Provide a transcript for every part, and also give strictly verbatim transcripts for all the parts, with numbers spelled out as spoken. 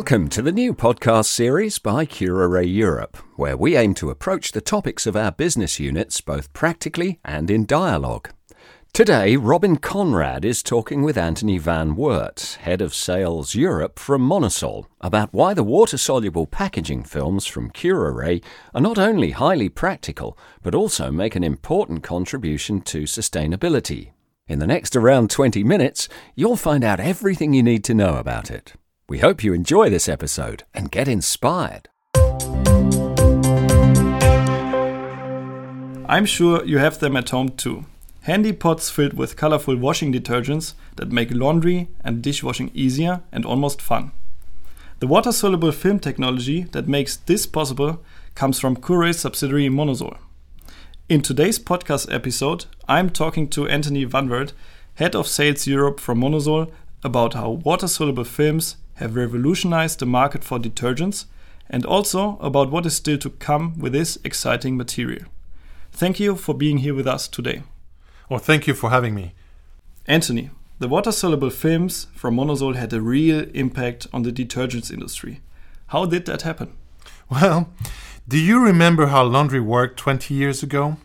Welcome to the new podcast series by Curaray Europe, where we aim to approach the topics of our business units both practically and in dialogue. Today, Robin Conrad is talking with Anthony van Wert, Head of Sales Europe from Monosol, about why the water-soluble packaging films from Curaray are not only highly practical, but also make an important contribution to sustainability. In the next around twenty minutes, you'll find out everything you need to know about it. We hope you enjoy this episode and get inspired. I'm sure you have them at home too. Handy pots filled with colorful washing detergents that make laundry and dishwashing easier and almost fun. The water-soluble film technology that makes this possible comes from Curaray's subsidiary Monosol. In today's podcast episode, I'm talking to Anthony van Wert, Head of Sales Europe from Monosol, about how water-soluble films have revolutionized the market for detergents and also about what is still to come with this exciting material. Thank you for being here with us today. Well, thank you for having me. Anthony, the water-soluble films from Monosol had a real impact on the detergents industry. How did that happen? Well, do you remember how laundry worked twenty years ago?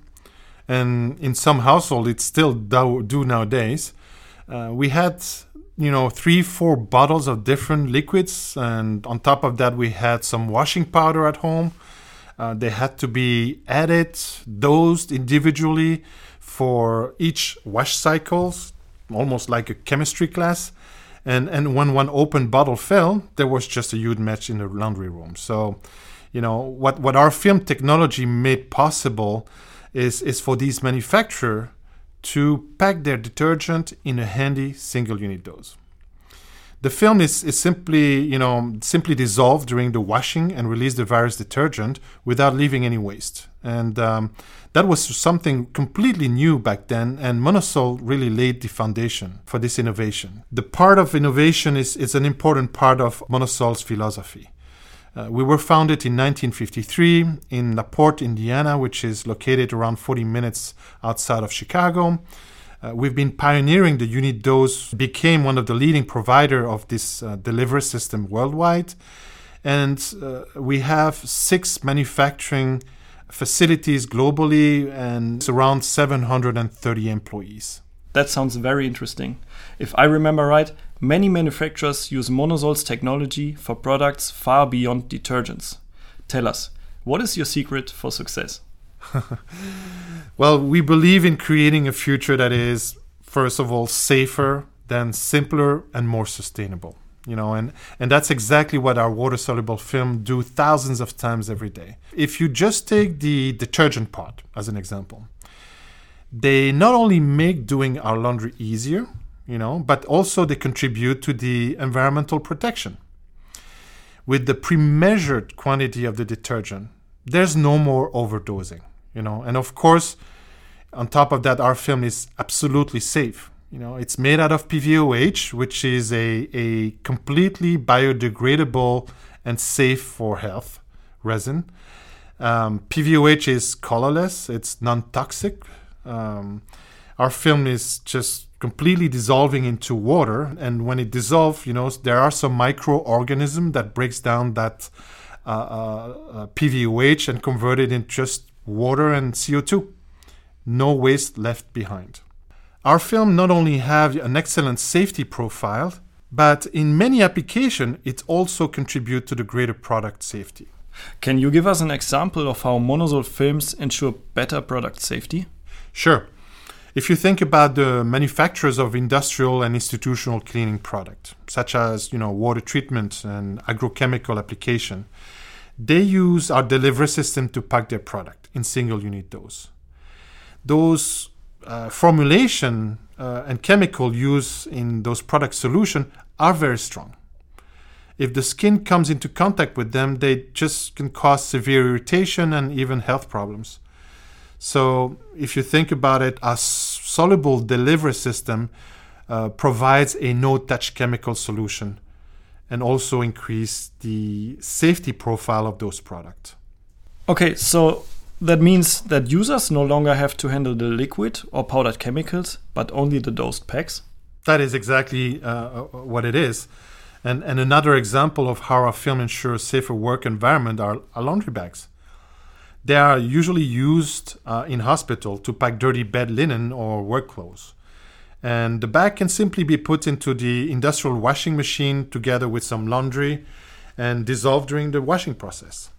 And in some households, it still do, do nowadays. Uh, we had, you know, three, four bottles of different liquids. And on top of that, we had some washing powder at home. Uh, they had to be added, dosed individually for each wash cycles, almost like a chemistry class. And and when one open bottle fell, there was just a huge mess in the laundry room. So, you know, what, what our film technology made possible is, is for these manufacturers to pack their detergent in a handy single unit dose. The film is, is simply, you know, simply dissolved during the washing and release the various detergent without leaving any waste. And um, that was something completely new back then, and Monosol really laid the foundation for this innovation. The part of innovation is, is an important part of Monosol's philosophy. Uh, we were founded in nineteen fifty-three in LaPorte, Indiana, which is located around forty minutes outside of Chicago. Uh, we've been pioneering the unit dose, became one of the leading provider of this uh, delivery system worldwide. And uh, we have six manufacturing facilities globally and around seven hundred thirty employees. That sounds very interesting. If I remember right, many manufacturers use Monosol's technology for products far beyond detergents. Tell us, what is your secret for success? Well, we believe in creating a future that is, first of all, safer, then simpler and more sustainable. You know, and, and that's exactly what our water-soluble film do thousands of times every day. If you just take the detergent pot as an example, they not only make doing our laundry easier, you know, but also they contribute to the environmental protection. With the pre-measured quantity of the detergent, there's no more overdosing, you know, and of course, on top of that, our film is absolutely safe. You know, it's made out of P V O H, which is a, a completely biodegradable and safe for health resin. Um, P V O H is colorless, it's non-toxic. Um, our film is just completely dissolving into water, and when it dissolves, you know, there are some microorganisms that breaks down that uh, uh, uh, P V O H and convert it into just water and C O two. No waste left behind. Our film not only have an excellent safety profile, but in many applications, it also contributes to the greater product safety. Can you give us an example of how Monosol films ensure better product safety? Sure. If you think about the manufacturers of industrial and institutional cleaning products, such as, you know, water treatment and agrochemical application, they use our delivery system to pack their product in single unit dose. Those uh, formulation uh, and chemical use in those product solutions are very strong. If the skin comes into contact with them, they just can cause severe irritation and even health problems. So if you think about it, a soluble delivery system uh, provides a no-touch chemical solution and also increase the safety profile of those products. Okay, so that means that users no longer have to handle the liquid or powdered chemicals, but only the dosed packs? That is exactly uh, what it is. And, and another example of how our film ensures a safer work environment are, are laundry bags. They are usually used uh, in hospital to pack dirty bed linen or work clothes. And the bag can simply be put into the industrial washing machine together with some laundry and dissolved during the washing process.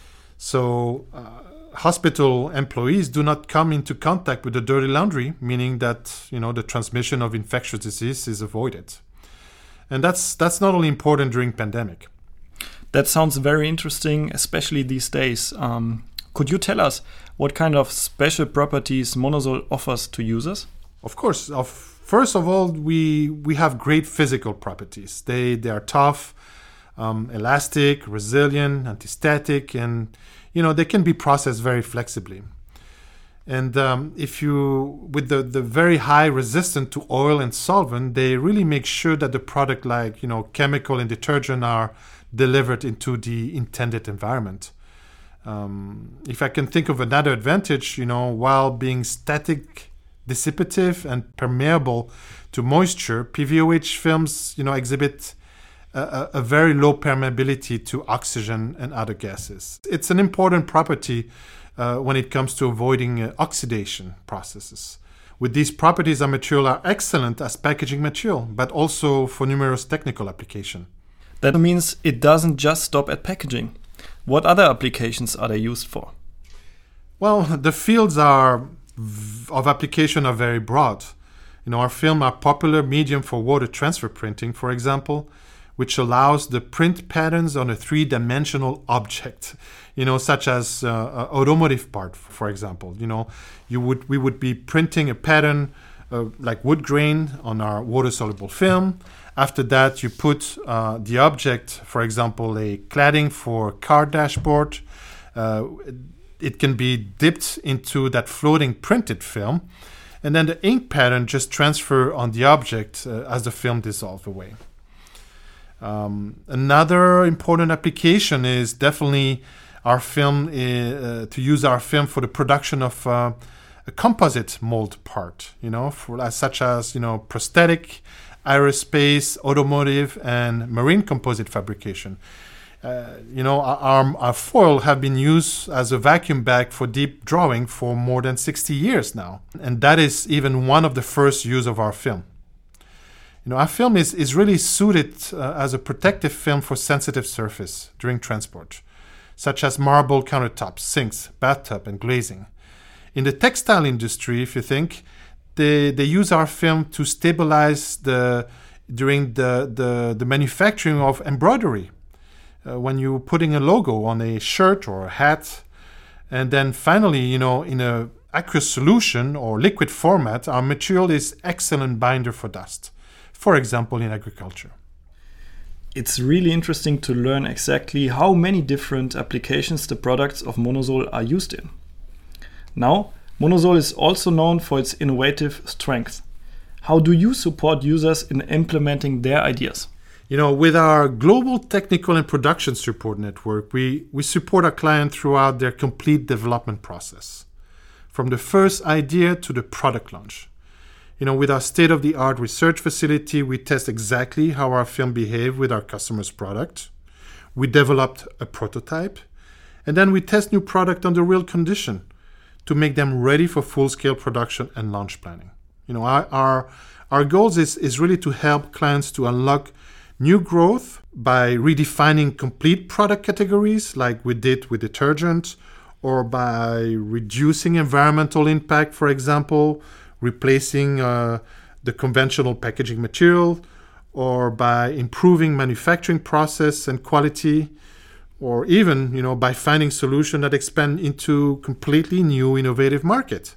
So uh, hospital employees do not come into contact with the dirty laundry, meaning that, you know, the transmission of infectious disease is avoided. And that's that's not only important during pandemic. That sounds very interesting, especially these days. Um, could you tell us what kind of special properties Monosol offers to users? Of course. Of, first of all, we we have great physical properties. They they are tough, um, elastic, resilient, anti-static, and you know they can be processed very flexibly. And um, if you, with the, the very high resistance to oil and solvent, they really make sure that the product, like you know chemical and detergent, are delivered into the intended environment. Um, if I can think of another advantage, you know, while being static, dissipative, and permeable to moisture, P V O H films, you know, exhibit a, a very low permeability to oxygen and other gases. It's an important property uh, when it comes to avoiding uh, oxidation processes. With these properties, our material are excellent as packaging material, but also for numerous technical applications. That means it doesn't just stop at packaging. What other applications are they used for? Well, the fields are of application are very broad. You know, our film are popular medium for water transfer printing, for example, which allows the print patterns on a three-dimensional object, you know, such as uh, an automotive part, for example. You know, you would we would be printing a pattern uh, like wood grain on our water-soluble film. After that, you put uh, the object, for example, a cladding for a car dashboard. Uh, it can be dipped into that floating printed film, and then the ink pattern just transfer on the object uh, as the film dissolves away. Um, another important application is definitely our film uh, to use our film for the production of uh, a composite mold part, you know, for, uh, such as you know prosthetic, aerospace, automotive, and marine composite fabrication. Uh, you know, our, our foil have been used as a vacuum bag for deep drawing for more than sixty years now. And that is even one of the first use of our film. You know, our film is, is really suited uh, as a protective film for sensitive surface during transport, such as marble countertops, sinks, bathtub, and glazing. In the textile industry, if you think, They, they use our film to stabilize the during the, the, the manufacturing of embroidery. Uh, when you're putting a logo on a shirt or a hat. And then finally, you know, in a aqueous solution or liquid format, our material is excellent binder for dust. For example, in agriculture. It's really interesting to learn exactly how many different applications the products of Monosol are used in. Now, Monosol is also known for its innovative strength. How do you support users in implementing their ideas? You know, with our global technical and production support network, we, we support our client throughout their complete development process, from the first idea to the product launch. You know, with our state-of-the-art research facility, we test exactly how our film behaves with our customer's product. We developed a prototype, and then we test new product under real condition to make them ready for full-scale production and launch planning. You know, our our, our goals is, is really to help clients to unlock new growth by redefining complete product categories like we did with detergent, or by reducing environmental impact, for example, replacing uh, the conventional packaging material, or by improving manufacturing process and quality, or even, you know, by finding solutions that expand into completely new innovative market.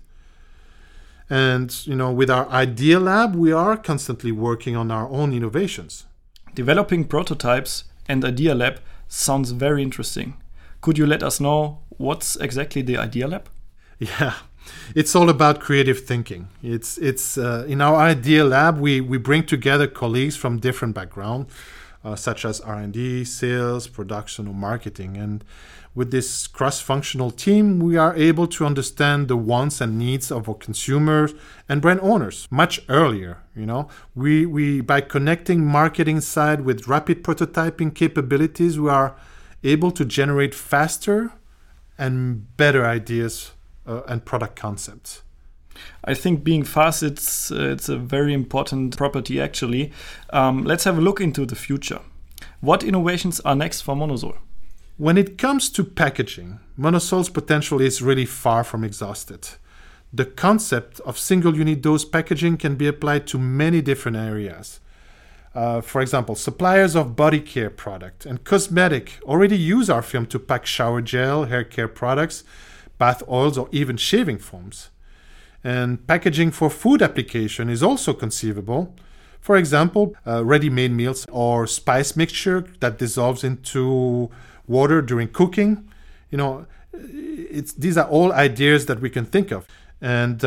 And, you know, with our Idea Lab, we are constantly working on our own innovations. Developing prototypes and Idea Lab sounds very interesting. Could you let us know what's exactly the Idea Lab? Yeah, it's all about creative thinking. It's it's uh, in our Idea Lab, we, we bring together colleagues from different backgrounds, uh, such as R and D, sales, production, or marketing. And with this cross-functional team, we are able to understand the wants and needs of our consumers and brand owners much earlier. You know, we we by connecting marketing side with rapid prototyping capabilities, we are able to generate faster and better ideas uh, and product concepts. I think being fast, it's uh, it's a very important property actually. Um, let's have a look into the future. What innovations are next for Monosol? When it comes to packaging, Monosol's potential is really far from exhausted. The concept of single unit dose packaging can be applied to many different areas. Uh, for example, suppliers of body care product and cosmetic already use our film to pack shower gel, hair care products, bath oils, or even shaving foams. And packaging for food application is also conceivable. For example, uh, ready-made meals or spice mixture that dissolves into water during cooking. You know, it's these are all ideas that we can think of. And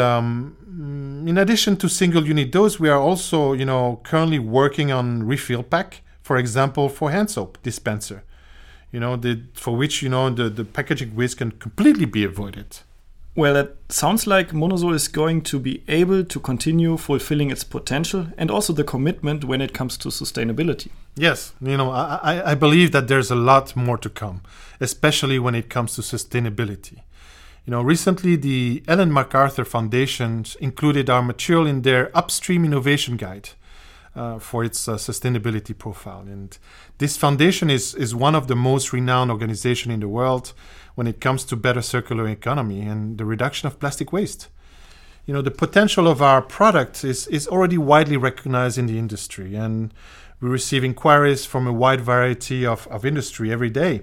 um, in addition to single unit dose, we are also, you know, currently working on refill pack, for example, for hand soap dispenser, you know, the, for which, you know, the, the packaging waste can completely be avoided. Well, it sounds like Monosol is going to be able to continue fulfilling its potential and also the commitment when it comes to sustainability. Yes, you know, I, I believe that there's a lot more to come, especially when it comes to sustainability. You know, recently the Ellen MacArthur Foundation included our material in their Upstream Innovation Guide uh, for its uh, sustainability profile. And this foundation is, is one of the most renowned organizations in the world when it comes to better circular economy and the reduction of plastic waste. You know, the potential of our product is, is already widely recognized in the industry, and we receive inquiries from a wide variety of, of industry every day.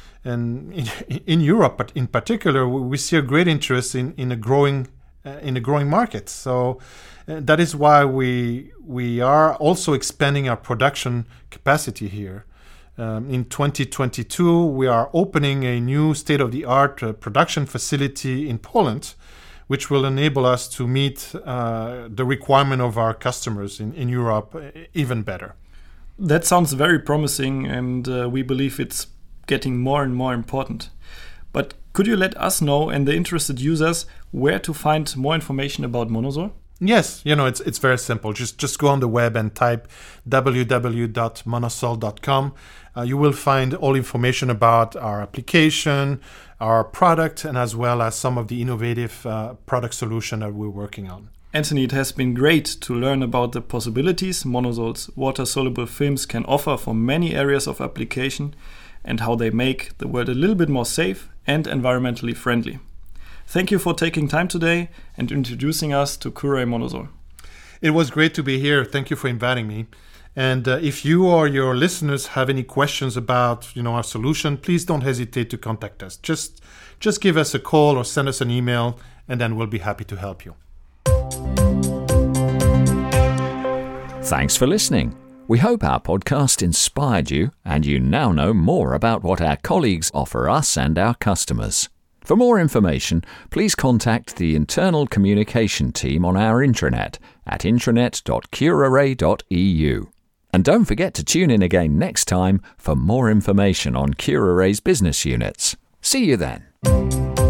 And in, in Europe, but in particular, we see a great interest in, in a growing uh, in a growing market. So uh, that is why we we are also expanding our production capacity here. Um, in twenty twenty-two, we are opening a new state-of-the-art uh, production facility in Poland, which will enable us to meet uh, the requirement of our customers in, in Europe even better. That sounds very promising, and uh, we believe it's getting more and more important. But could you let us know and the interested users where to find more information about Monosol? Yes, you know, it's it's very simple. Just just go on the web and type w w w dot monosol dot com. Uh, you will find all information about our application, our product, and as well as some of the innovative uh, product solution that we're working on. Anthony, it has been great to learn about the possibilities Monosol's water-soluble films can offer for many areas of application and how they make the world a little bit more safe and environmentally friendly. Thank you for taking time today and introducing us to Kuraray Monosol. It was great to be here. Thank you for inviting me. And uh, if you or your listeners have any questions about, you know, our solution, please don't hesitate to contact us. Just, just give us a call or send us an email, and then we'll be happy to help you. Thanks for listening. We hope our podcast inspired you and you now know more about what our colleagues offer us and our customers. For more information, please contact the internal communication team on our intranet at intranet dot kuraray dot e u. And don't forget to tune in again next time for more information on Kuraray's business units. See you then.